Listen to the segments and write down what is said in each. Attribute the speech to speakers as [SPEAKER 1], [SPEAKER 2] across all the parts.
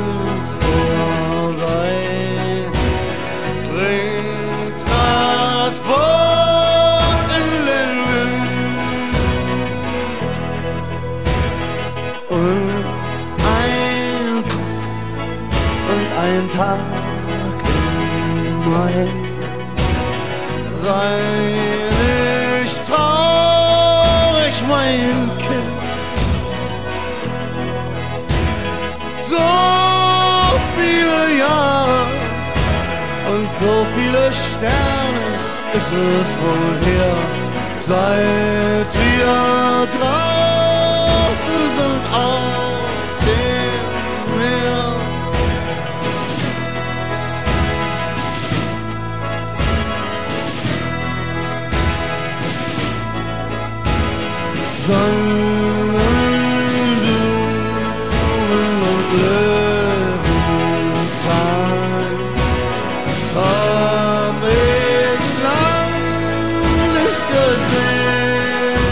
[SPEAKER 1] uns vorbei. Bringt das Boot in den Wind und ein Kuss und ein Tag im Mai. Sei nicht traurig, mein Kind. So viele Jahre und so viele Sterne ist es wohl her, seit wir draußen sind auf dem Meer. Sonnenblumen und Löwenzahn hab ich lang nicht gesehen.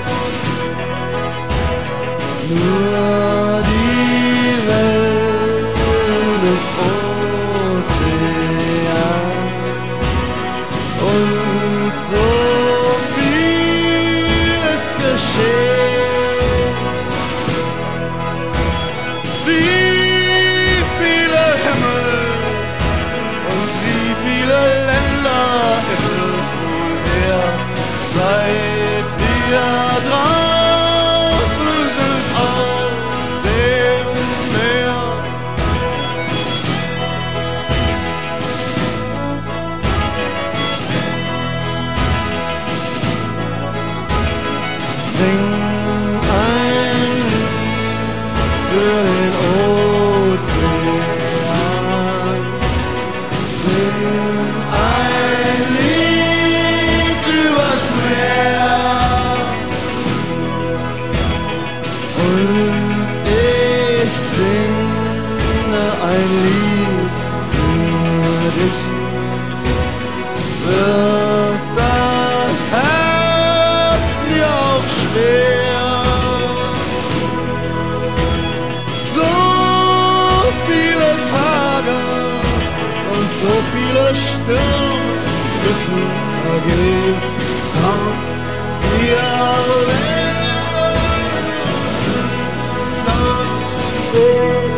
[SPEAKER 1] Nur die Wellen des Ozeans und so vieles geschehen. Wie viele Himmel und wie viele Länder ist es nun her, seit wir draußen sind auf dem Meer. Sing ein Lied für den Ozean. Sing ein Lied übers Meer. Und ich singe ein Lied für dich. Wird das Herz mir auch schwer. So viele Tage und so viele Stürme müssen vergehen. Komm, wir werden uns wiedersehen.